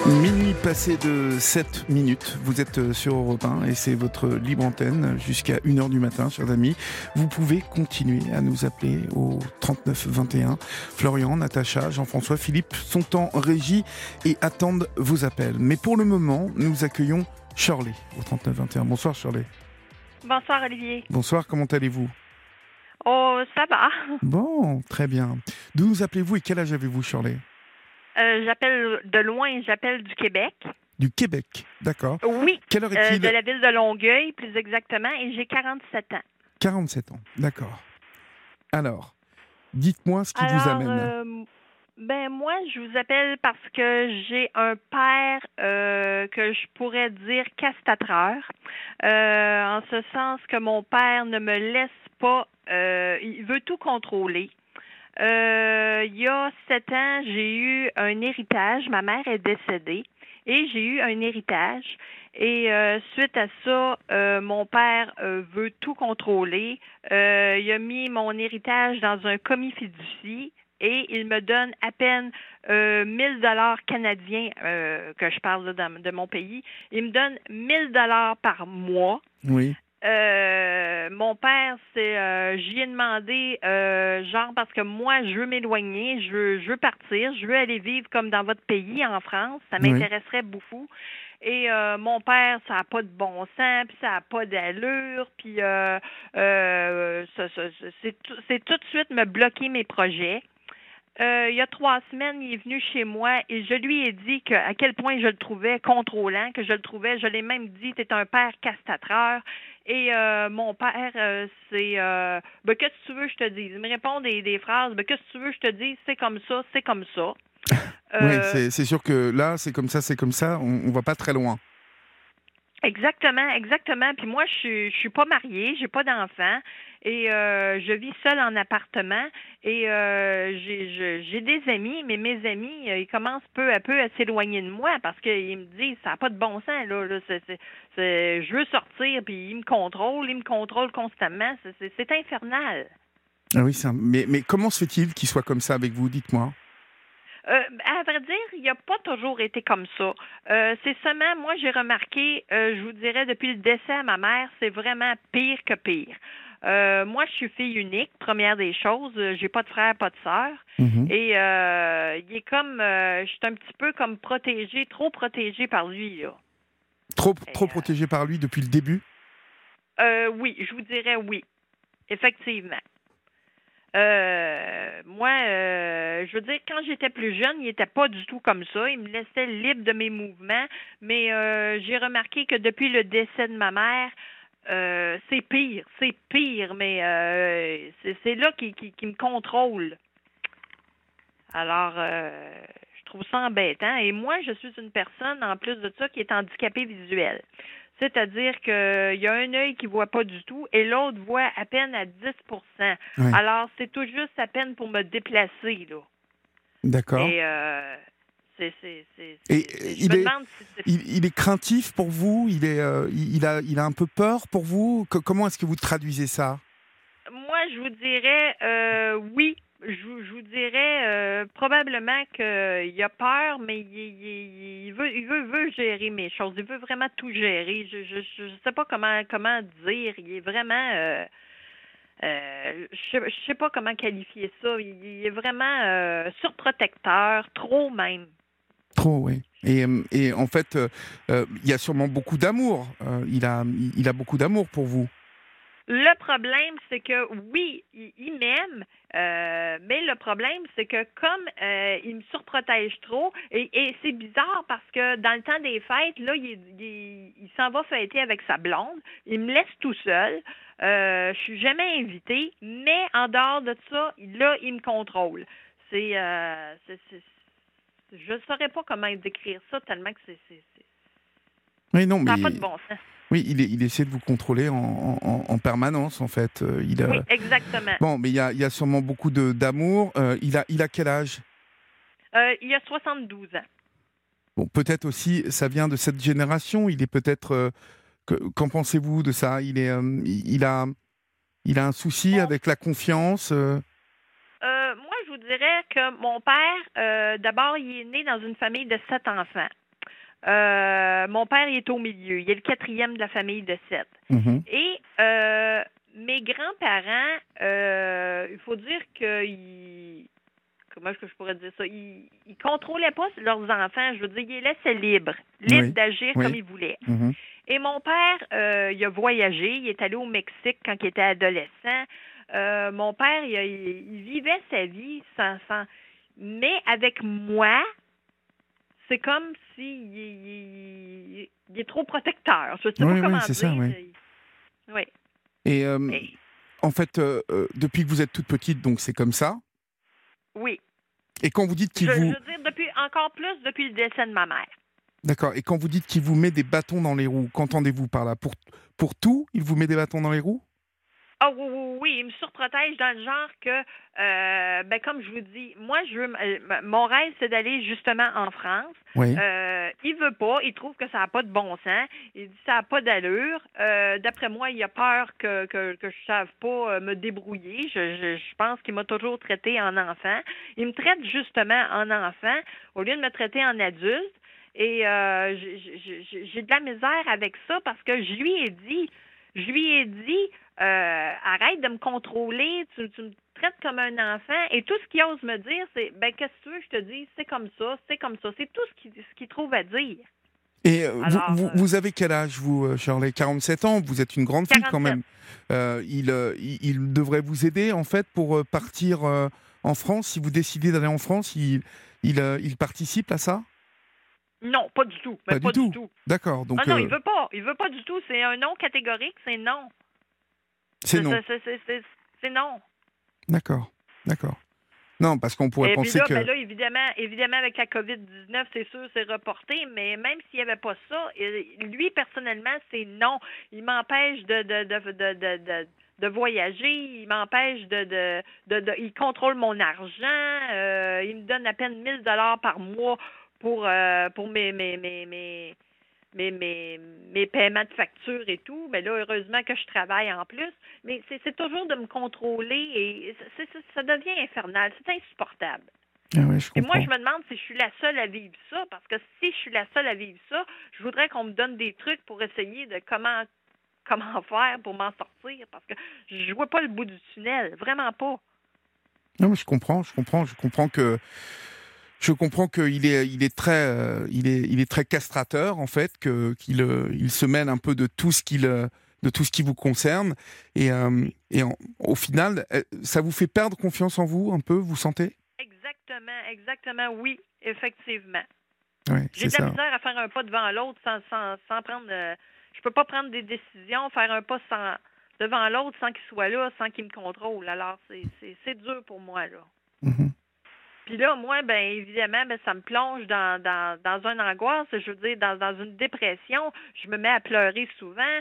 Minuit passé de 7 minutes, vous êtes sur Europe 1 et c'est votre libre antenne jusqu'à 1h du matin, chers amis. Vous pouvez continuer à nous appeler au 39 21. Florian, Natacha, Jean-François, Philippe sont en régie et attendent vos appels. Mais pour le moment, nous accueillons Shirley au 39 21. Bonsoir Shirley. Bonsoir Olivier. Bonsoir, comment allez-vous ? Oh, ça va. Bon, très bien. D'où nous appelez-vous et quel âge avez-vous Shirley ? J'appelle de loin, j'appelle du Québec. Du Québec, d'accord. Oui, Quelle heure est-il ? de la ville de Longueuil, plus exactement, et j'ai 47 ans. 47 ans, d'accord. Alors, dites-moi ce qui vous amène. Moi, je vous appelle parce que j'ai un père que je pourrais dire castrateur, en ce sens que mon père ne me laisse pas, il veut tout contrôler. Il y a 7 ans, j'ai eu un héritage. Ma mère est décédée et j'ai eu un héritage. Et suite à ça, mon père veut tout contrôler. Il a mis mon héritage dans un commis fiducie et il me donne à peine 1 000 $ canadiens, que je parle là, de mon pays. Il me donne 1 000 $ par mois. Oui. Mon père, j'y ai demandé, genre parce que moi, je veux m'éloigner, je veux partir, je veux aller vivre comme dans votre pays, en France, ça m'intéresserait beaucoup. Et mon père, ça n'a pas de bon sens, puis ça n'a pas d'allure, puis c'est tout de suite me bloquer mes projets. Il y a 3 semaines, il est venu chez moi et je lui ai dit à quel point je le trouvais contrôlant, je l'ai même dit, t'es un père castrateur. Et mon père, qu'est-ce que tu veux que je te dise? Il me répond des phrases, qu'est-ce que tu veux que je te dise? C'est comme ça, c'est comme ça. Oui, c'est sûr que là, c'est comme ça, on va pas très loin. Exactement. Puis moi, je suis pas mariée, j'ai pas d'enfant et je vis seule en appartement et j'ai des amis, mais mes amis, ils commencent peu à peu à s'éloigner de moi parce qu'ils me disent ça n'a pas de bon sens là, je veux sortir puis ils me contrôlent constamment, c'est infernal. Ah oui, mais comment se fait-il qu'il soit comme ça avec vous, dites-moi? À vrai dire, il n'a pas toujours été comme ça. C'est seulement, moi, j'ai remarqué, je vous dirais, depuis le décès à ma mère, c'est vraiment pire que pire. Moi, je suis fille unique, première des choses. J'ai pas de frère, pas de sœur. Mm-hmm. Et il est comme, je suis un petit peu comme protégée, trop protégée par lui, là. Trop protégée par lui depuis le début? Oui, je vous dirais oui, effectivement. Moi, je veux dire, quand j'étais plus jeune, il était pas du tout comme ça. Il me laissait libre de mes mouvements. Mais j'ai remarqué que depuis le décès de ma mère, c'est pire. Mais c'est là qui me contrôle. Alors, je trouve ça embêtant. Et moi, je suis une personne, en plus de ça, qui est handicapée visuelle. C'est-à-dire qu'il y a un œil qui ne voit pas du tout et l'autre voit à peine à 10 %. Oui. Alors, c'est tout juste à peine pour me déplacer, là. D'accord. Et il est craintif pour vous? Il a un peu peur pour vous? Comment est-ce que vous traduisez ça? Moi, je vous dirais oui. Je vous dirais probablement qu'il a peur, mais il veut gérer mes choses. Il veut vraiment tout gérer. Je sais pas comment dire. Il est vraiment je sais pas comment qualifier ça. Il est vraiment surprotecteur, trop même. Trop, oui. Et en fait, il y a sûrement beaucoup d'amour. Il a beaucoup d'amour pour vous. Le problème, c'est que oui, il m'aime, mais le problème, c'est que comme il me surprotège trop, et c'est bizarre parce que dans le temps des fêtes, là, il s'en va fêter avec sa blonde, il me laisse tout seul, je suis jamais invitée, mais en dehors de ça, là, il me contrôle. Je ne saurais pas comment décrire ça tellement que c'est Oui, non, mais ça n'a pas de bon sens. Oui, il essaie de vous contrôler en permanence, en fait. Oui, exactement. Bon, mais il y a sûrement beaucoup d'amour. Il a quel âge? Il a 72 ans. Bon, peut-être aussi, ça vient de cette génération. Il est peut-être... qu'en pensez-vous de ça? Il a un souci avec la confiance Moi, je vous dirais que mon père, d'abord, il est né dans une famille de 7 enfants. Mon père, il est au milieu. Il est le quatrième de la famille de 7. Mhm. Et mes grands-parents, il faut dire qu'ils... Comment est-ce que je pourrais dire ça? Ils contrôlaient pas leurs enfants. Je veux dire, ils les laissaient libres Oui, d'agir oui. comme ils voulaient. Mhm. Et mon père, il a voyagé. Il est allé au Mexique quand il était adolescent. Mon père, il vivait sa vie sans... Mais avec moi, c'est comme si il est trop protecteur. Je ne sais Oui, pas oui, comment c'est dire. ça, oui. Oui. Et Mais- en fait, depuis que vous êtes toute petite, donc c'est comme ça. oui. Et quand vous dites Je qu'il vous... veux dire, encore plus depuis le décès de ma mère. D'accord. Et quand vous dites qu'il vous met des bâtons dans les roues, qu'entendez-vous par là? Pour tout, il vous met des bâtons dans les roues? Ah oui, oui, oui, il me surprotège dans le genre que, ben comme je vous dis, moi, mon rêve, c'est d'aller justement en France. Oui. Il veut pas, il trouve que ça n'a pas de bon sens, il dit que ça n'a pas d'allure. D'après moi, il a peur que je ne sache pas me débrouiller. Je pense qu'il m'a toujours traité en enfant. Il me traite justement en enfant au lieu de me traiter en adulte. Et j'ai de la misère avec ça parce que je lui ai dit, arrête de me contrôler, tu me traites comme un enfant. Et tout ce qu'il ose me dire, c'est, ben qu'est-ce que tu veux, je te dis, c'est comme ça, c'est comme ça. C'est tout ce qu'il trouve à dire. Et Alors, vous avez quel âge, vous, Shirley? 47 ans, vous êtes une grande fille quand 47. même. Il devrait vous aider, en fait, pour partir en France. Si vous décidez d'aller en France, il participe à ça? Non, pas du tout. Pas du tout. D'accord. Donc, Ah non, il veut pas. Il veut pas du tout. C'est un non catégorique, c'est non. c'est non. C'est non. D'accord. D'accord. Non, parce qu'on pourrait Et puis penser là, que... ben là, évidemment, avec la COVID-19, c'est sûr, c'est reporté, mais même s'il n'y avait pas ça, lui, personnellement, c'est non. Il m'empêche de voyager, il m'empêche il contrôle mon argent, il me donne à peine 1 000 $ par mois pour mes paiements de factures et tout. Mais là, heureusement que je travaille en plus. Mais c'est toujours de me contrôler et ça devient infernal. C'est insupportable. Ah ouais, je Et moi, comprends. je me demande si je suis la seule à vivre ça, parce que si je suis la seule à vivre ça, je voudrais qu'on me donne des trucs pour essayer de comment faire pour m'en sortir, parce que je vois pas le bout du tunnel, vraiment pas. Non, mais je comprends que... Je comprends qu'il il est très castrateur en fait, qu'il se mêle un peu de tout ce qui vous concerne au final, ça vous fait perdre confiance en vous un peu, vous sentez? Exactement, oui, effectivement. Ouais, J'ai c'est de la ça. misère à faire un pas devant l'autre sans prendre... je peux pas prendre des décisions, faire un pas devant l'autre sans qu'il soit là, sans qu'il me contrôle. Alors, c'est dur pour moi, là. Mhm. Puis là, moi, ben évidemment, ça me plonge dans une angoisse, je veux dire, dans une dépression. Je me mets à pleurer souvent.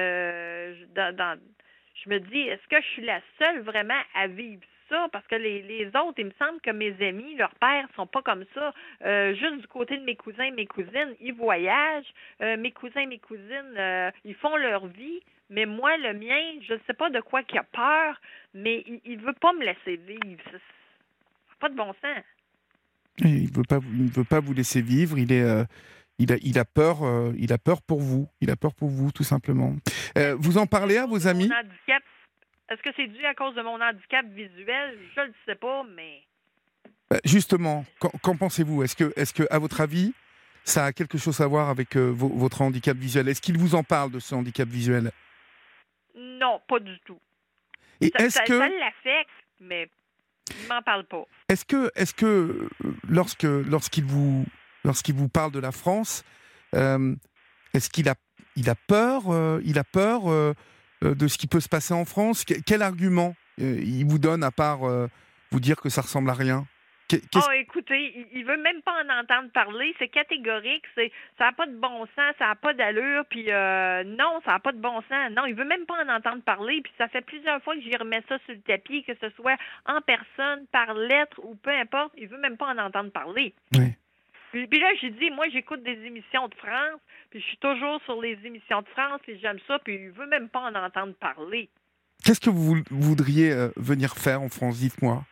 Je me dis, est-ce que je suis la seule vraiment à vivre ça? Parce que les autres, il me semble que mes amis, leurs pères sont pas comme ça. Juste du côté de mes cousins, mes cousines, ils voyagent. Mes cousins, mes cousines, ils font leur vie. Mais moi, le mien, je ne sais pas de quoi qu'il a peur, mais il veut pas me laisser vivre. Ça n'a pas de bon sens. Et il ne veut pas vous laisser vivre. Il a peur. Il a peur pour vous. Il a peur pour vous, tout simplement. Vous en parlez à vos amis? Est-ce que c'est dû à cause de mon handicap visuel? Je ne le sais pas, mais... Justement, qu'en pensez-vous? Est-ce que, à votre avis, ça a quelque chose à voir avec votre handicap visuel? Est-ce qu'il vous en parle de ce handicap visuel? Non, pas du tout. Et ça l'affecte, mais il m'en parle pas. Est-ce que lorsqu'il vous parle de la France, est-ce qu'il a peur de ce qui peut se passer en France? Quel argument il vous donne à part vous dire que ça ressemble à rien? Écoutez, il veut même pas en entendre parler. C'est catégorique. Ça n'a pas de bon sens, ça n'a pas d'allure. Puis non, ça n'a pas de bon sens. Non, il veut même pas en entendre parler. Puis ça fait plusieurs fois que j'y remets ça sur le tapis, que ce soit en personne, par lettre ou peu importe. Il veut même pas en entendre parler. Oui. Puis là, j'ai dit, moi, j'écoute des émissions de France, puis je suis toujours sur les émissions de France, puis j'aime ça, puis il veut même pas en entendre parler. Qu'est-ce que vous voudriez venir faire en France? Dites-moi.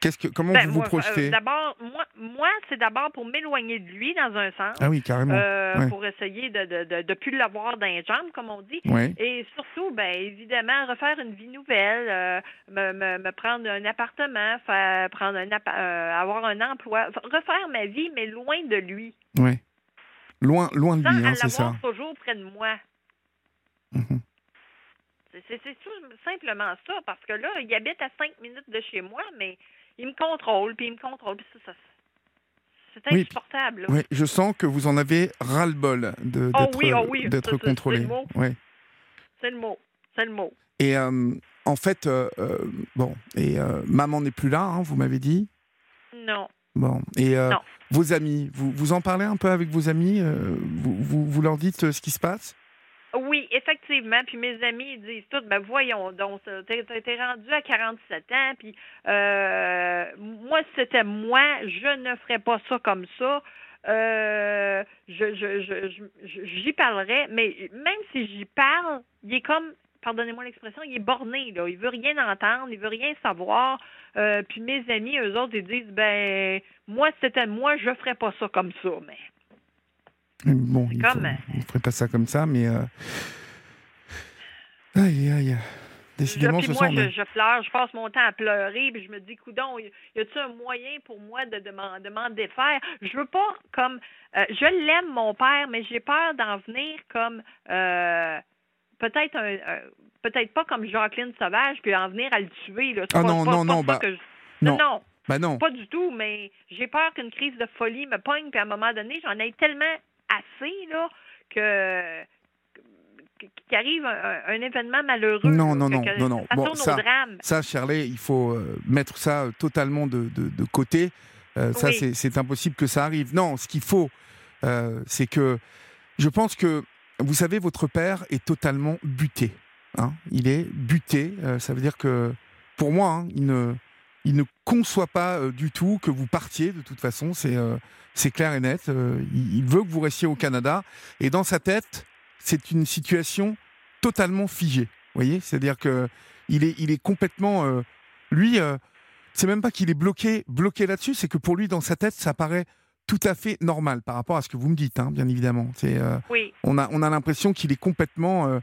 Comment vous vous projetez? D'abord, moi, c'est d'abord pour m'éloigner de lui dans un sens. Ah oui, carrément. Ouais. Pour essayer de plus l'avoir dans les jambes, comme on dit. Ouais. Et surtout, évidemment, refaire une vie nouvelle, me prendre un appartement, avoir un emploi, refaire ma vie, mais loin de lui. Ouais. Loin de lui, c'est ça. Sans l'avoir toujours près de moi. Mm-hmm. C'est tout simplement ça, parce que là, il habite à 5 minutes de chez moi, mais il me contrôle, puis ça c'est insupportable. Oui, je sens que vous en avez ras-le-bol d'être contrôlé. C'est le mot. Ouais. C'est le mot. Et en fait, maman n'est plus là, hein, vous m'avez dit? Non. Bon, et non. Vos amis, vous en parlez un peu avec vos amis? Vous leur dites ce qui se passe? Oui, effectivement. Puis mes amis ils disent tout, voyons donc, t'es rendu à 47 ans, puis moi, si c'était moi, je ne ferais pas ça comme ça. J'y parlerais, mais même si j'y parle, il est comme, pardonnez-moi l'expression, il est borné, là. Il veut rien entendre, il veut rien savoir. Puis mes amis, eux autres, ils disent, moi, si c'était moi, je ferais pas ça comme ça, mais... Bon, il ne ferait pas ça comme ça, mais... Aïe. Décidément, je pleure, je passe mon temps à pleurer, puis je me dis, coudonc, y a-t-il un moyen pour moi de m'en défaire? Je veux pas comme... je l'aime, mon père, mais j'ai peur d'en venir comme... peut-être pas comme Jacqueline Sauvage, puis en venir à le tuer. Là. Non, pas du tout, mais j'ai peur qu'une crise de folie me pogne, puis à un moment donné, j'en ai tellement assez là qu'il arrive un événement malheureux. Non. Ça tourne au drame. Ça, Shirley, il faut mettre ça totalement de côté. Ça, oui. c'est impossible que ça arrive. Non, ce qu'il faut, c'est que... Je pense que, vous savez, votre père est totalement buté. Hein. Il est buté. Ça veut dire que, pour moi, hein, il ne conçoit pas du tout que vous partiez, de toute façon. C'est clair et net. Il veut que vous restiez au Canada. Et dans sa tête, c'est une situation totalement figée. Vous voyez ? C'est-à-dire qu'il est complètement... c'est même pas qu'il est bloqué là-dessus, c'est que pour lui, dans sa tête, ça paraît tout à fait normal par rapport à ce que vous me dites, hein, bien évidemment. Oui. On a l'impression qu'il est complètement...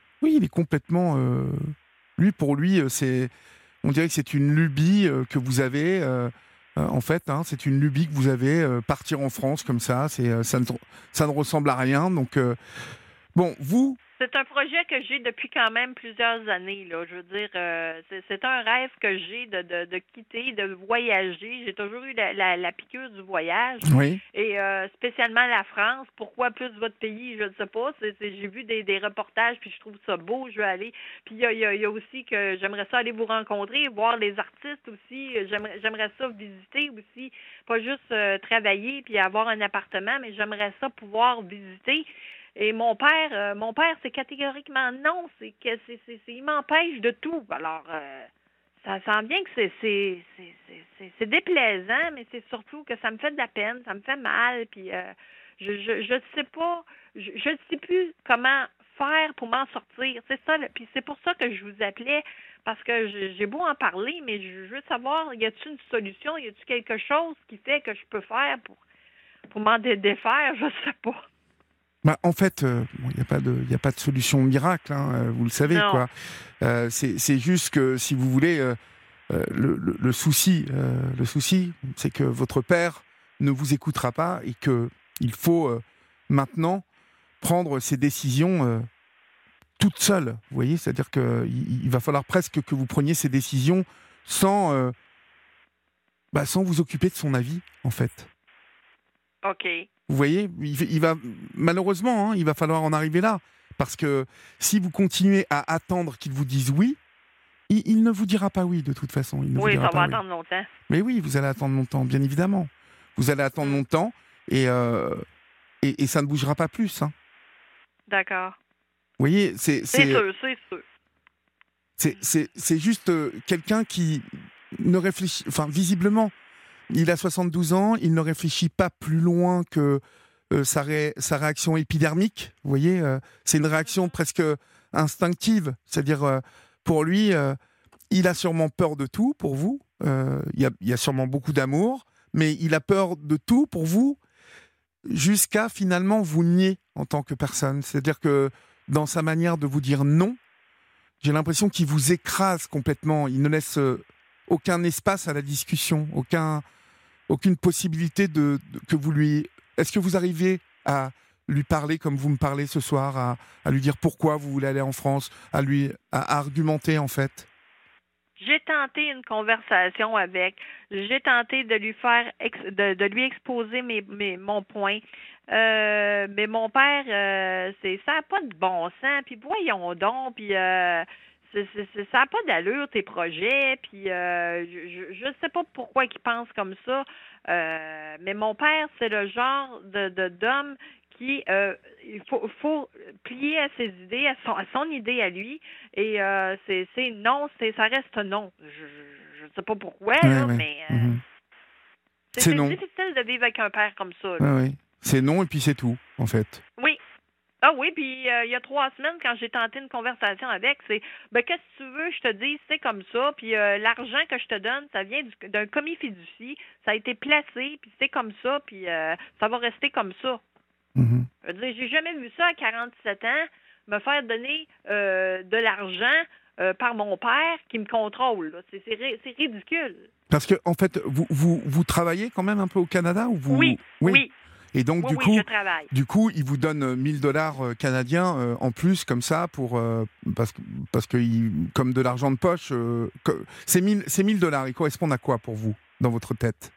lui, pour lui, on dirait que c'est une lubie que vous avez... en fait, hein, c'est une lubie que vous avez, partir en France comme ça, ça ne ressemble à rien. Donc, vous... C'est un projet que j'ai depuis quand même plusieurs années. Là. Je veux dire, c'est un rêve que j'ai de quitter, de voyager. J'ai toujours eu la piqûre du voyage. Oui. Et spécialement la France. Pourquoi plus votre pays? Je ne sais pas. J'ai vu des reportages, puis je trouve ça beau. Je veux aller. Puis il y a aussi que j'aimerais ça aller vous rencontrer, voir les artistes aussi. J'aimerais ça visiter aussi. Pas juste travailler puis avoir un appartement, mais j'aimerais ça pouvoir visiter. Et mon père, c'est catégoriquement non. Il m'empêche de tout. Alors, ça sent bien que c'est déplaisant, mais c'est surtout que ça me fait de la peine, ça me fait mal. Puis je sais pas, je ne sais plus comment faire pour m'en sortir. C'est ça. Puis c'est pour ça que je vous appelais, parce que j'ai beau en parler, mais je veux savoir, y a-t-il une solution, y a-t-il quelque chose qui fait que je peux faire pour m'en défaire? Je sais pas. En fait, il n'y a pas de solution miracle, hein, vous le savez, quoi. C'est juste que, si vous voulez, le souci, c'est que votre père ne vous écoutera pas et qu'il faut maintenant prendre ses décisions toute seule. Vous voyez, c'est-à-dire qu'il va falloir presque que vous preniez ces décisions sans vous occuper de son avis, en fait. OK. Vous voyez, il va malheureusement, hein, il va falloir en arriver là, parce que si vous continuez à attendre qu'il vous dise oui, il ne vous dira pas oui de toute façon. Oui, ça va attendre longtemps. Mais oui, vous allez attendre longtemps, bien évidemment. Vous allez attendre longtemps et ça ne bougera pas plus. Hein. D'accord. Vous voyez, c'est sûr. C'est juste quelqu'un qui ne réfléchit, enfin visiblement. Il a 72 ans, il ne réfléchit pas plus loin que sa réaction épidermique. Vous voyez, c'est une réaction presque instinctive. C'est-à-dire, pour lui, il a sûrement peur de tout, pour vous. il y a sûrement beaucoup d'amour, mais il a peur de tout pour vous, jusqu'à finalement vous nier en tant que personne. C'est-à-dire que dans sa manière de vous dire non, j'ai l'impression qu'il vous écrase complètement. Il ne laisse aucun espace à la discussion, aucune possibilité que vous lui... Est-ce que vous arrivez à lui parler comme vous me parlez ce soir, à lui dire pourquoi vous voulez aller en France, à argumenter en fait? J'ai tenté une conversation avec. J'ai tenté de lui faire de lui exposer mon point. Mais mon père, ça n'a pas de bon sens. Puis voyons donc. Puis ça n'a pas d'allure tes projets. Puis je sais pas pourquoi il pense comme ça. Mais mon père, c'est le genre d'homme qui il faut plier à ses idées, à son idée à lui, et c'est non, ça reste non. Je sais pas pourquoi, là, Ouais. mais c'est non. difficile de vivre avec un père comme ça. Ouais. C'est non et puis c'est tout, en fait. Oui. Ah oui, puis il y a 3 semaines, quand j'ai tenté une conversation avec, c'est qu'est-ce que tu veux, je te dis, c'est comme ça, puis l'argent que je te donne, ça vient d'un commis fiducie, ça a été placé, puis c'est comme ça, puis ça va rester comme ça. Mm-hmm. Je veux dire, j'ai jamais vu ça à 47 ans, me faire donner de l'argent par mon père qui me contrôle. Là. C'est ridicule. Parce que, en fait, vous travaillez quand même un peu au Canada ou vous... Oui. Et donc, je travaille. Du coup, il vous donne $1 000 canadiens en plus, comme ça, parce que comme de l'argent de poche, ces $1 000, ils correspondent à quoi pour vous, dans votre tête?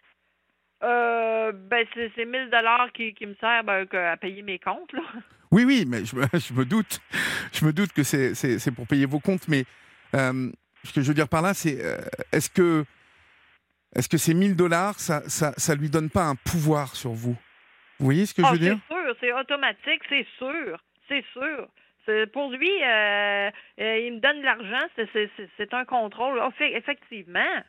C'est $1 000 qui me servent à payer mes comptes, là. Oui, mais je me doute. Je me doute que c'est pour payer vos comptes, mais ce que je veux dire par là, c'est est-ce que ces $1 000, ça lui donne pas un pouvoir sur vous? Vous voyez ce que je veux dire? C'est sûr, c'est automatique, c'est sûr. Pour lui, il me donne de l'argent, c'est un contrôle. Effectivement.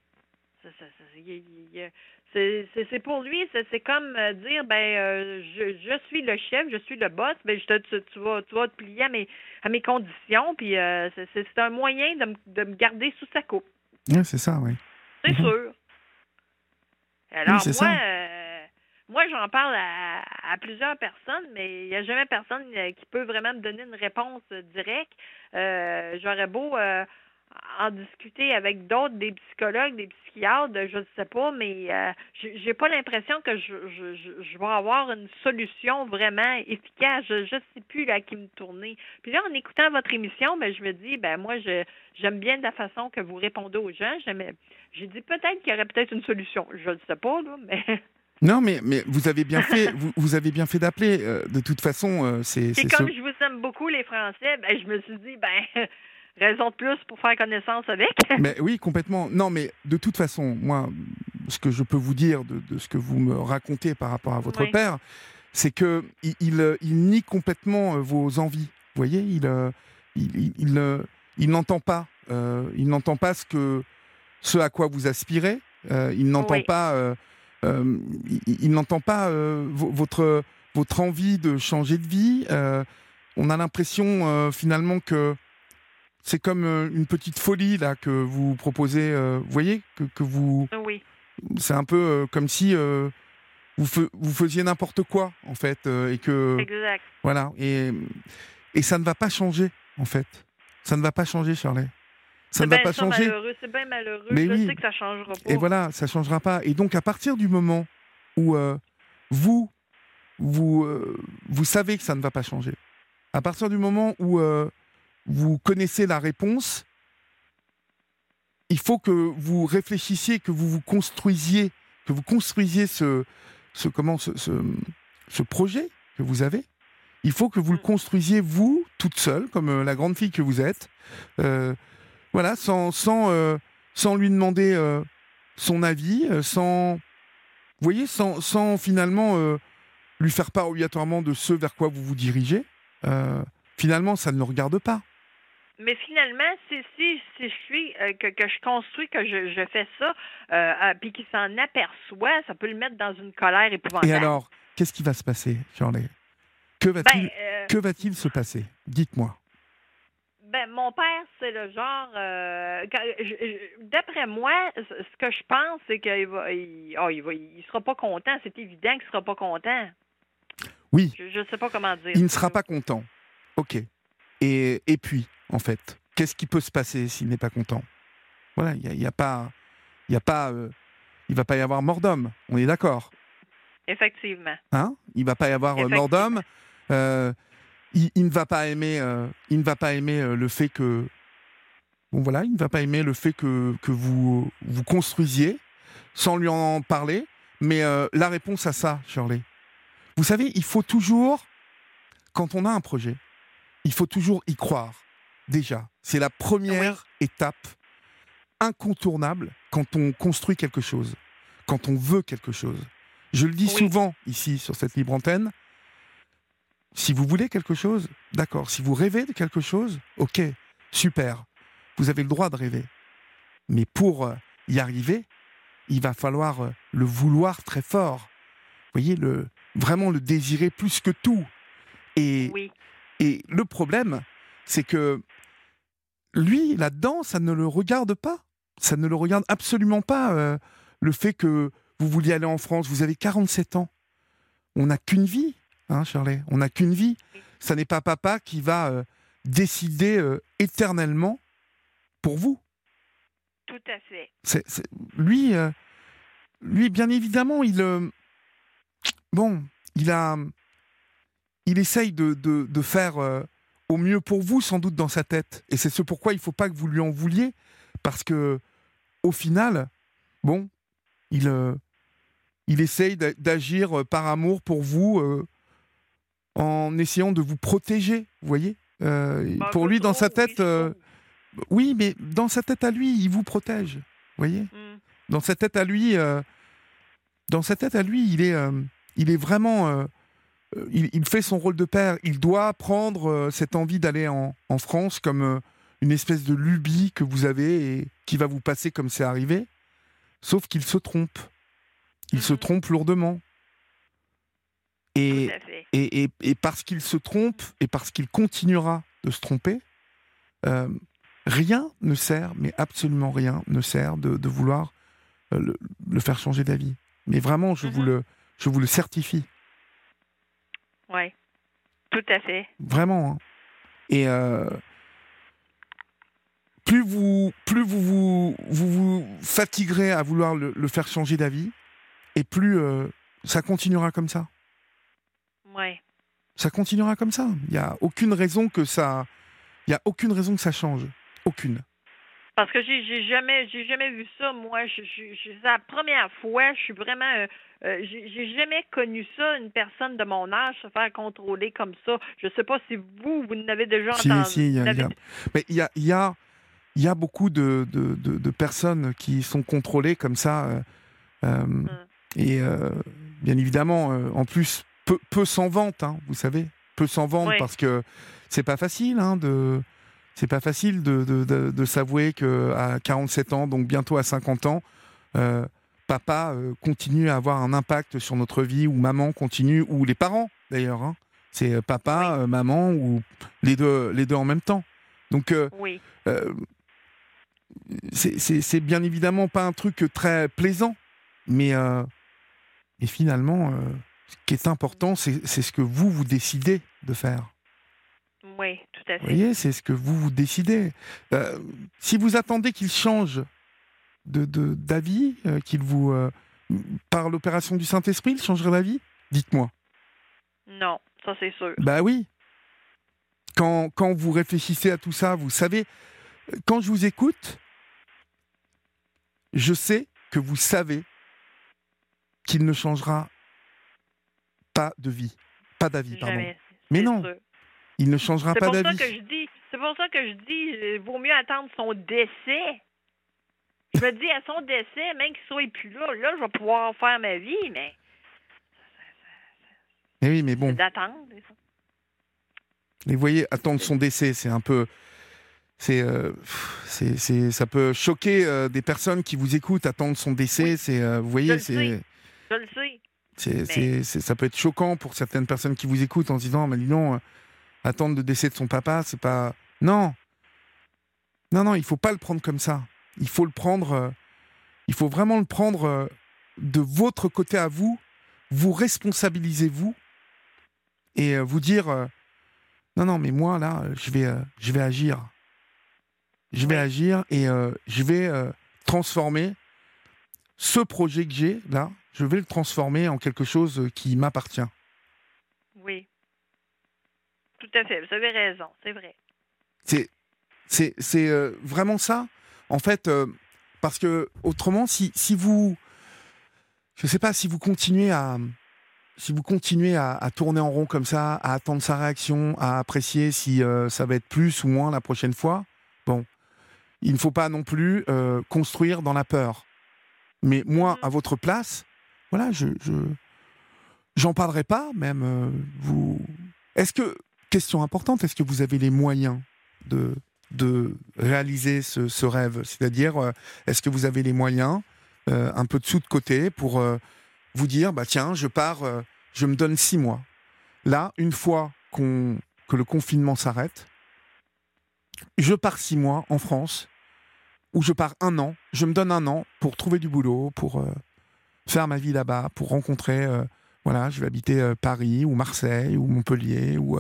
C'est pour lui, c'est comme dire je suis le chef, je suis le boss, tu vas te plier à mes conditions, puis c'est un moyen de me garder sous sa coupe. Oui, c'est ça, oui. C'est sûr. Alors oui, moi j'en parle à plusieurs personnes, mais il n'y a jamais personne qui peut vraiment me donner une réponse directe. J'aurais beau en discuter avec d'autres, des psychologues, des psychiatres, je ne sais pas, mais j'ai pas l'impression que je vais avoir une solution vraiment efficace. Je ne sais plus à qui me tourner. Puis là, en écoutant votre émission, je me dis, moi, j'aime bien la façon que vous répondez aux gens. J'ai dit peut-être qu'il y aurait peut-être une solution. Je ne sais pas, là, mais... Non, mais vous avez bien fait, vous avez bien fait d'appeler. De toute façon, c'est comme je vous aime beaucoup, les Français, je me suis dit, raison de plus pour faire connaissance avec. Mais oui, complètement. Non, mais de toute façon, moi, ce que je peux vous dire de ce que vous me racontez par rapport à votre père, c'est que il nie complètement vos envies. Vous voyez, il n'entend pas, ce à quoi vous aspirez. Il n'entend pas, votre envie de changer de vie. On a l'impression finalement que c'est comme une petite folie là que vous proposez. Vous voyez que vous. Oui. C'est un peu comme si vous faisiez n'importe quoi en fait et que. Exact. Voilà et ça ne va pas changer en fait. Ça ne va pas changer, Shirley. Ça ne va pas changer. C'est bien malheureux. Mais je sais que ça changera pas. Et voilà, ça changera pas. Et donc à partir du moment où vous savez que ça ne va pas changer, à partir du moment où vous connaissez la réponse, il faut que vous réfléchissiez, que vous construisiez ce projet que vous avez. Il faut que vous le construisiez vous, toute seule, comme la grande fille que vous êtes, voilà, sans lui demander son avis, sans finalement lui faire part obligatoirement de ce vers quoi vous vous dirigez. Finalement, ça ne le regarde pas. Mais finalement, si je suis que je construis, que je fais ça, puis qu'il s'en aperçoit, ça peut le mettre dans une colère épouvantable. Et alors, qu'est-ce qui va se passer, Shirley? Que va-t-il se passer? Dites-moi. mon père, c'est le genre, d'après moi, ce que je pense, c'est qu'il il sera pas content. C'est évident qu'il sera pas content. Oui. Je sais pas comment dire. Il ne sera pas content. Ok. Et puis, en fait, qu'est-ce qui peut se passer s'il n'est pas content? Voilà, il y a pas, il va pas y avoir mort d'homme. On est d'accord. Effectivement. Hein? Il va pas y avoir mort d'homme. Il ne va pas aimer. Il ne va pas aimer le fait que. Bon voilà, il ne va pas aimer le fait que vous construisiez sans lui en parler. Mais la réponse à ça, Shirley, vous savez, il faut toujours, quand on a un projet, il faut toujours y croire. Déjà, c'est la première étape incontournable quand on construit quelque chose, quand on veut quelque chose. Je le dis souvent ici sur cette libre antenne. Si vous voulez quelque chose, d'accord. Si vous rêvez de quelque chose, ok, super. Vous avez le droit de rêver. Mais pour y arriver, il va falloir le vouloir très fort. Vous voyez, vraiment le désirer plus que tout. Et le problème, c'est que lui, là-dedans, ça ne le regarde pas. Ça ne le regarde absolument pas. Le fait que vous vouliez aller en France, vous avez 47 ans. On n'a qu'une vie, hein, Shirley. On n'a qu'une vie. Ça n'est pas papa qui va décider éternellement pour vous. Tout à fait. Lui, bien évidemment, il essaye de faire au mieux pour vous, sans doute dans sa tête. Et c'est ce pourquoi il ne faut pas que vous lui en vouliez, parce que au final, il essaye d'agir par amour pour vous, en essayant de vous protéger, vous voyez. Pour lui, dans sa tête, oui, mais dans sa tête à lui, il vous protège, vous voyez. Dans sa tête à lui, il est vraiment, il fait son rôle de père. Il doit prendre cette envie d'aller en France comme une espèce de lubie que vous avez et qui va vous passer comme c'est arrivé. Sauf qu'il se trompe. Il se trompe lourdement. Et parce qu'il se trompe et parce qu'il continuera de se tromper, rien ne sert, mais absolument rien ne sert de vouloir le faire changer d'avis. Mais vraiment, je vous le certifie. Oui, tout à fait. Vraiment. Hein. Et plus vous vous fatiguerez à vouloir le faire changer d'avis, et plus ça continuera comme ça. Oui. Ça continuera comme ça. Il n'y a aucune raison que ça change. Aucune. Parce que j'ai jamais vu ça, moi. C'est la première fois, je suis vraiment... j'ai jamais connu ça, une personne de mon âge se faire contrôler comme ça. Je sais pas si vous n'avez déjà entendu. Si, mais il y a beaucoup de personnes qui sont contrôlées comme ça. Et bien évidemment, en plus, peu s'en vantent, hein, vous savez. Peu s'en vantent parce que c'est pas facile, hein, c'est pas facile de s'avouer qu'à 47 ans, donc bientôt à 50 ans, papa continue à avoir un impact sur notre vie, ou maman continue, ou les parents d'ailleurs. Hein. C'est papa, maman, ou les deux en même temps. Donc, c'est bien évidemment pas un truc très plaisant, mais finalement, ce qui est important, c'est ce que vous décidez de faire. Oui, tout à fait. Vous voyez, c'est ce que vous décidez. Si vous attendez qu'il change d'avis, qu'il vous, par l'opération du Saint-Esprit, il changerait d'avis, dites-moi. Non, ça c'est sûr. Bah oui. Quand vous réfléchissez à tout ça, vous savez, quand je vous écoute, je sais que vous savez qu'il ne changera pas d'avis, pardon. Mais non. Sûr. Il ne changera pas d'avis. C'est pour ça que je dis, il vaut mieux attendre son décès. Je me dis, à son décès, même qu'il soit plus là, je vais pouvoir faire ma vie, mais... Mais oui, mais bon. C'est d'attendre. Mais vous voyez, attendre son décès, c'est un peu... ça peut choquer des personnes qui vous écoutent. Attendre son décès, vous voyez, Je le sais. Ça peut être choquant pour certaines personnes qui vous écoutent en se disant, mais dis donc, attendre le décès de son papa, c'est pas... Non, Non, il faut pas le prendre comme ça. Il faut le prendre. Il faut vraiment le prendre de votre côté à vous. Vous responsabilisez-vous et vous dire non, mais moi là, je vais agir. Je vais agir et je vais transformer ce projet que j'ai là. Je vais le transformer en quelque chose qui m'appartient. Oui. Tout à fait. Vous avez raison. C'est vrai. C'est vraiment ça. En fait, parce que autrement, si vous, je sais pas, si vous continuez à tourner en rond comme ça, à attendre sa réaction, à apprécier si ça va être plus ou moins la prochaine fois, bon, il ne faut pas non plus construire dans la peur. Mais moi, à votre place, voilà, j'en parlerai pas, même vous. Question importante, est-ce que vous avez les moyens de réaliser ce rêve? C'est-à-dire, est-que vous avez les moyens, un peu de sous de côté, pour vous dire, bah tiens, je pars, je me donne 6 mois. Là, une fois que le confinement s'arrête, je pars 6 mois en France, ou je pars 1 an, je me donne 1 an pour trouver du boulot, pour faire ma vie là-bas, pour rencontrer, voilà, je vais habiter Paris, ou Marseille, ou Montpellier, ou...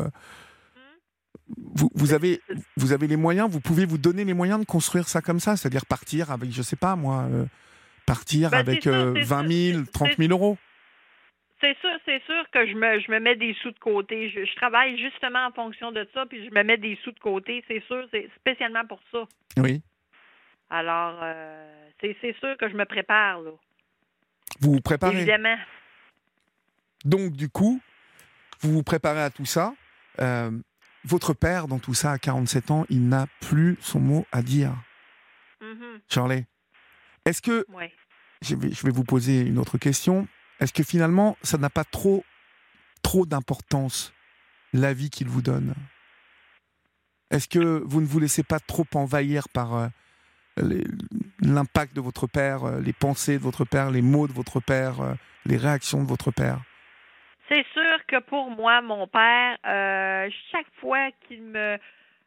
Vous avez les moyens, vous pouvez vous donner les moyens de construire ça comme ça, c'est-à-dire partir avec, je sais pas moi, avec 20 000, 30 000 euros. C'est sûr que je me mets des sous de côté. Je travaille justement en fonction de ça, puis je me mets des sous de côté, c'est sûr, c'est spécialement pour ça. Oui. Alors, c'est sûr que je me prépare, là. Vous vous préparez? Évidemment. Donc, du coup, vous vous préparez à tout ça. Votre père, dans tout ça, à 47 ans, il n'a plus son mot à dire. Shirley, est-ce que... Ouais. Je vais vous poser une autre question. Est-ce que finalement, ça n'a pas trop d'importance, l'avis qu'il vous donne? Est-ce que vous ne vous laissez pas trop envahir par l'impact de votre père, les pensées de votre père, les mots de votre père, les réactions de votre père? C'est sûr que pour moi, mon père, chaque fois qu'il me...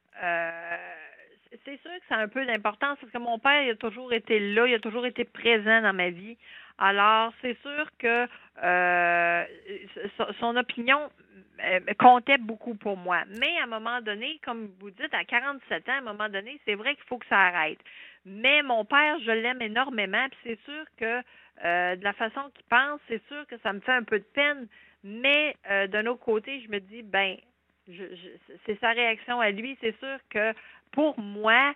c'est sûr que ça a un peu d'importance parce que mon père, il a toujours été là, il a toujours été présent dans ma vie. Alors, c'est sûr que son opinion comptait beaucoup pour moi. Mais à un moment donné, comme vous dites, à 47 ans, à un moment donné, c'est vrai qu'il faut que ça arrête. Mais mon père, je l'aime énormément, puis c'est sûr que de la façon qu'il pense, c'est sûr que ça me fait un peu de peine. Mais d'un autre côté, je me dis, c'est sa réaction à lui. C'est sûr que pour moi,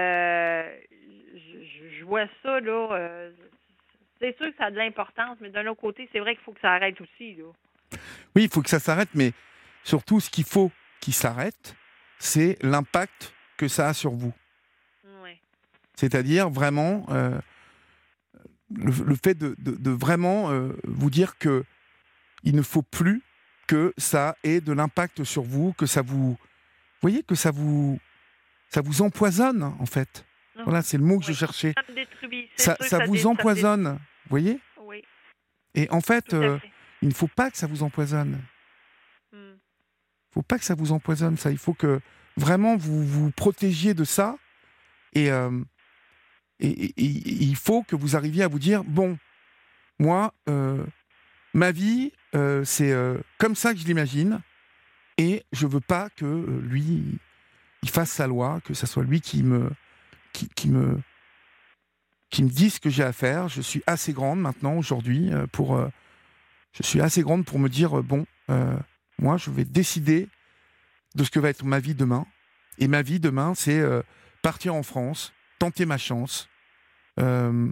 je vois ça, là. C'est sûr que ça a de l'importance, mais d'un autre côté, c'est vrai qu'il faut que ça arrête aussi, là. Oui, il faut que ça s'arrête, mais surtout, ce qu'il faut qu'il s'arrête, c'est l'impact que ça a sur vous. Oui. C'est-à-dire vraiment le fait de vraiment vous dire que il ne faut plus que ça ait de l'impact sur vous, que ça vous... voyez, que ça vous empoisonne, en fait. Non. Voilà, c'est le mot que je cherchais. Ça me détruit. Ça vous empoisonne, vous voyez? Oui. Et en fait, il ne faut pas que ça vous empoisonne. Il ne faut pas que ça vous empoisonne, ça. Il faut que vraiment vous vous protégiez de ça. Et il faut que vous arriviez à vous dire, bon, moi, ma vie, c'est comme ça que je l'imagine, et je veux pas que lui, il fasse sa loi, que ça soit lui qui me dise ce que j'ai à faire. Je suis assez grande maintenant, aujourd'hui, je suis assez grande pour me dire, moi, je vais décider de ce que va être ma vie demain. Et ma vie demain, c'est partir en France, tenter ma chance, faire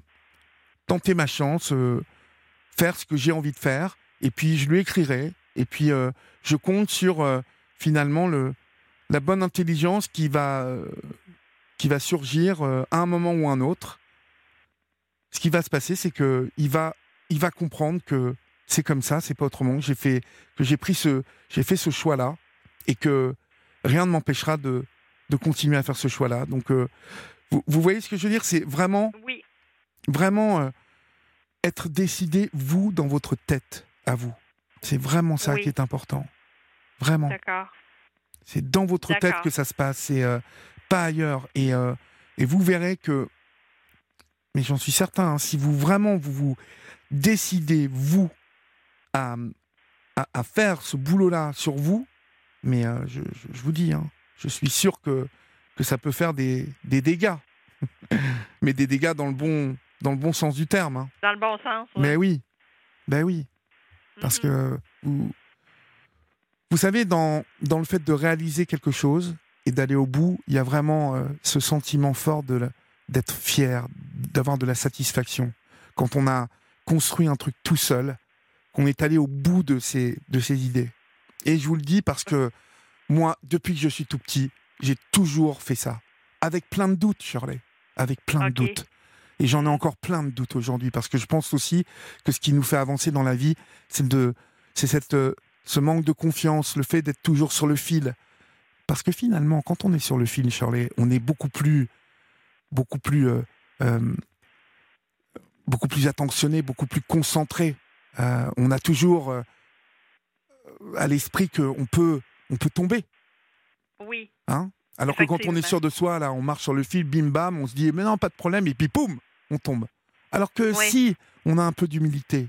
ce que j'ai envie de faire. Et puis, je lui écrirai. Et puis, je compte sur, finalement, la bonne intelligence qui va surgir à un moment ou à un autre. Ce qui va se passer, c'est qu'il va comprendre que c'est comme ça, c'est pas autrement. J'ai fait ce choix-là, et que rien ne m'empêchera de continuer à faire ce choix-là. Donc, vous voyez ce que je veux dire? C'est vraiment, oui. Vraiment être décidé, vous, dans votre tête, à vous. C'est vraiment ça qui est important. Vraiment. D'accord. C'est dans votre tête que ça se passe, c'est pas ailleurs. Et Et vous verrez que, mais j'en suis certain, hein, si vous vous décidez, vous, à faire ce boulot-là sur vous, mais je vous dis, hein, je suis sûr que ça peut faire des dégâts. Mais des dégâts dans le bon sens du terme. Hein. Dans le bon sens, oui. Mais oui, ben oui. Parce que vous savez, dans le fait de réaliser quelque chose et d'aller au bout, il y a vraiment ce sentiment fort d'être fier, d'avoir de la satisfaction. Quand on a construit un truc tout seul, qu'on est allé au bout de ses idées. Et je vous le dis parce que moi, depuis que je suis tout petit, j'ai toujours fait ça. Avec plein de doutes, Shirley. Avec plein de doutes. Et j'en ai encore plein de doutes aujourd'hui, parce que je pense aussi que ce qui nous fait avancer dans la vie, c'est ce manque de confiance, le fait d'être toujours sur le fil. Parce que finalement, quand on est sur le fil, Shirley, on est beaucoup plus attentionné, beaucoup plus concentré. On a toujours à l'esprit qu'on peut tomber. Oui. Hein? Alors que quand on est sûr de soi, là, on marche sur le fil, bim bam, on se dit mais non, pas de problème, et puis poum, on tombe. Alors que si on a un peu d'humilité,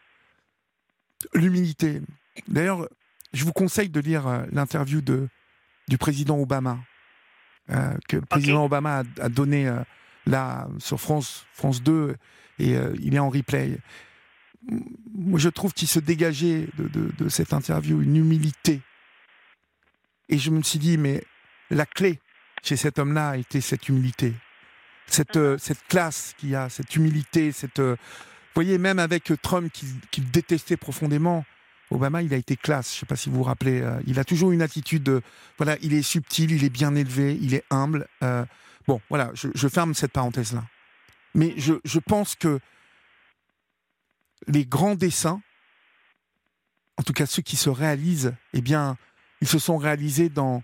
d'ailleurs, je vous conseille de lire l'interview du président Obama, que le président Obama a donné là sur France 2, et il est en replay. Moi, je trouve qu'il se dégageait de cette interview une humilité. Et je me suis dit, mais la clé chez cet homme-là a été cette humilité, cette classe qu'il y a, cette humilité, vous voyez, même avec Trump qu'il détestait profondément, Obama, il a été classe. Je ne sais pas si vous vous rappelez, il a toujours une attitude, voilà, il est subtil, il est bien élevé, il est humble. Bon, voilà, je ferme cette parenthèse-là. Mais je pense que les grands desseins, en tout cas ceux qui se réalisent, eh bien, ils se sont réalisés dans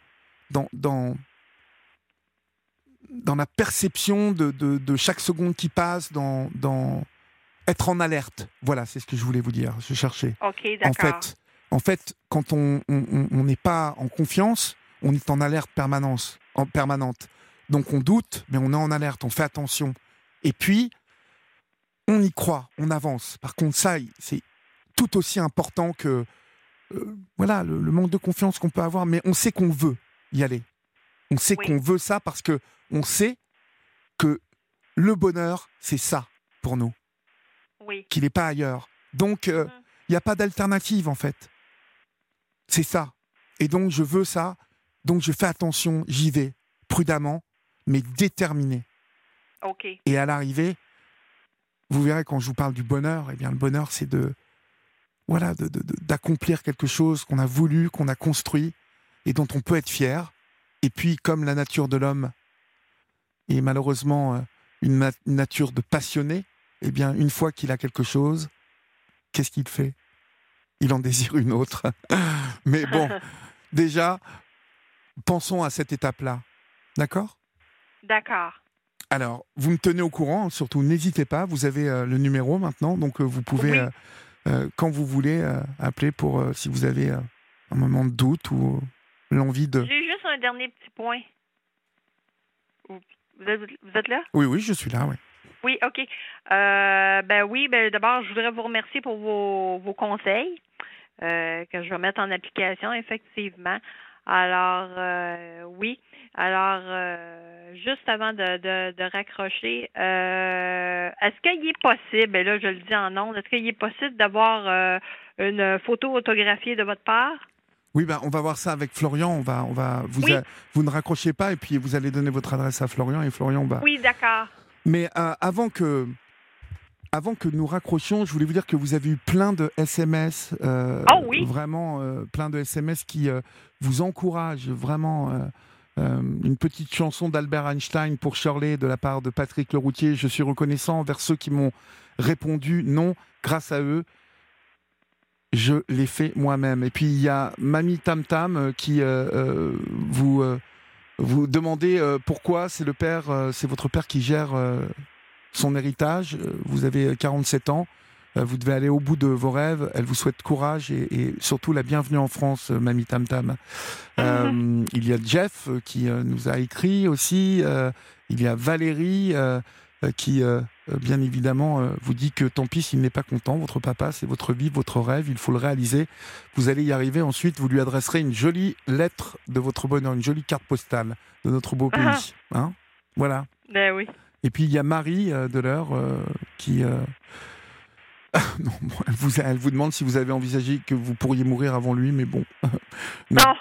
la perception de chaque seconde qui passe, dans être en alerte. Voilà, c'est ce que je voulais vous dire. Je cherchais. Ok, d'accord. En fait, quand on n'est pas en confiance, on est en alerte permanente. Donc on doute, mais on est en alerte, on fait attention. Et puis, on y croit, on avance. Par contre, ça, c'est tout aussi important que voilà, le manque de confiance qu'on peut avoir, mais on sait qu'on veut y aller. On sait qu'on veut ça parce que on sait que le bonheur, c'est ça pour nous. Oui. Qu'il n'est pas ailleurs. Donc, il n'y a pas d'alternative, en fait. C'est ça. Et donc, je veux ça. Donc, je fais attention, j'y vais, prudemment, mais déterminé. OK. Et à l'arrivée, vous verrez, quand je vous parle du bonheur, eh bien, le bonheur, c'est d'accomplir quelque chose qu'on a voulu, qu'on a construit, et dont on peut être fier. Et puis, comme la nature de l'homme est malheureusement une nature de passionné, eh bien, une fois qu'il a quelque chose, qu'est-ce qu'il fait ? Il en désire une autre. Mais bon, déjà, pensons à cette étape-là. D'accord ? D'accord. Alors, vous me tenez au courant, surtout n'hésitez pas, vous avez le numéro maintenant, donc vous pouvez, quand vous voulez, appeler pour si vous avez un moment de doute ou l'envie de... J'ai juste un dernier petit point. Vous êtes là? Oui, je suis là, oui. Oui, OK. D'abord, je voudrais vous remercier pour vos conseils que je vais mettre en application, effectivement. Alors, oui. Alors, juste avant de raccrocher, est-ce qu'il est possible, et là, je le dis en ondes, est-ce qu'il est possible d'avoir une photo autographiée de votre part? Oui, on va voir ça avec Florian. Vous ne raccrochez pas et puis vous allez donner votre adresse à Florian et Florian va... Oui, d'accord. Mais avant que nous raccrochions, je voulais vous dire que vous avez eu plein de SMS, vraiment plein de SMS qui vous encouragent, vraiment une petite chanson d'Albert Einstein pour Shirley de la part de Patrick Leroutier. Je suis reconnaissant envers ceux qui m'ont répondu non, grâce à eux. Je l'ai fait moi-même. Et puis il y a Mamie Tam Tam qui vous demandez pourquoi c'est votre père qui gère son héritage. Vous avez 47 ans. Vous devez aller au bout de vos rêves. Elle vous souhaite courage et surtout la bienvenue en France, Mamie Tam Tam. Il y a Jeff qui nous a écrit aussi. Il y a Valérie qui, bien évidemment, vous dit que tant pis s'il n'est pas content. Votre papa, c'est votre vie, votre rêve. Il faut le réaliser. Vous allez y arriver. Ensuite, vous lui adresserez une jolie lettre de votre bonheur, une jolie carte postale de notre beau pays. Hein, voilà. Ben oui. Et puis, il y a Marie Deleur qui... non, elle vous demande si vous avez envisagé que vous pourriez mourir avant lui, mais bon. Non.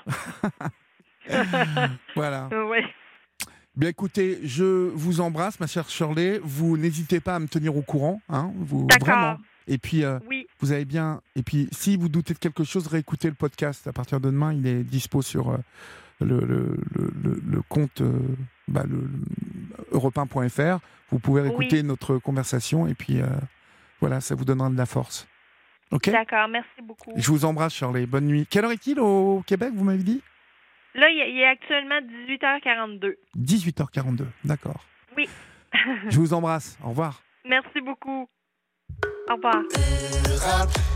Voilà. Oui. Bien écoutez, je vous embrasse, ma chère Shirley. Vous n'hésitez pas à me tenir au courant, hein, D'accord. Vraiment. Et puis, Oui. vous avez bien. Et puis, si vous doutez de quelque chose, réécoutez le podcast. À partir de demain, il est dispo sur le compte europe1.fr. Vous pouvez réécouter notre conversation et puis voilà, ça vous donnera de la force. Ok ? D'accord, merci beaucoup. Je vous embrasse, Shirley. Bonne nuit. Quelle heure est-il au Québec, vous m'avez dit ? Là, il est actuellement 18h42. 18h42, d'accord. Oui. Je vous embrasse. Au revoir. Merci beaucoup. Au revoir.